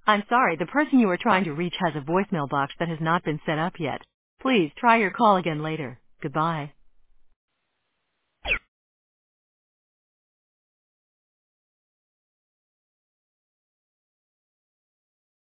I'm sorry, the person you are trying to reach has a voicemail box that has not been set up yet. Please try your call again later. Goodbye.